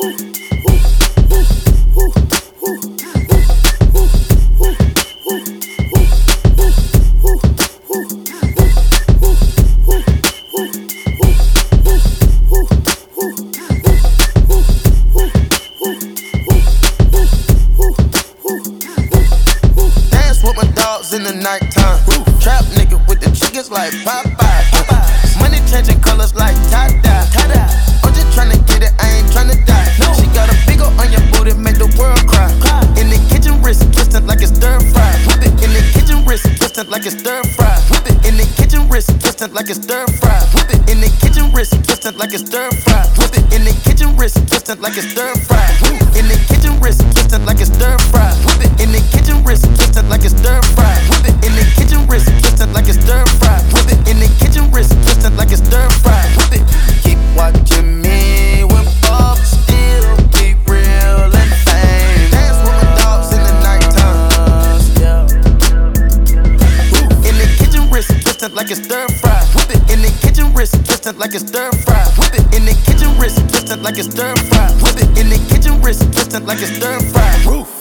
In the nighttime, trap nigga with the chickens like Popeye. Money changing colors like tie-dye. I'm just tryna get it, I ain't tryna die. She got a big ol' on your booty, make the world cry. In the kitchen, wrist twisting like it's stir fry. Whip it in the kitchen, wrist twisting like it's stir fry. Whip it in the kitchen, wrist twisting like it's stir fry. Whip it in the kitchen, wrist twisting like it's stir fry. Whip it in the kitchen, wrist twisting like it's stir fry. Whip it in the kitchen, wrist twisting like it's stir fry. Whip it in the kitchen, wrist twisting like it's stir fry. Whip it in the kitchen, wrist twisting like it's stir fry. Whip it in the kitchen, wrist twisting like it's stir fry. Whip it. Keep watching me when Bob still be real and famous. Dance with my dogs in the nighttime. In the kitchen, wrist twisting like it's stir fry. Whip it in the kitchen, wrist twisting like it's stir fry. Whip it in the kitchen, wrist twisting like it's stir fry. Whip it in the kitchen, wrist twisting like it's stir fry.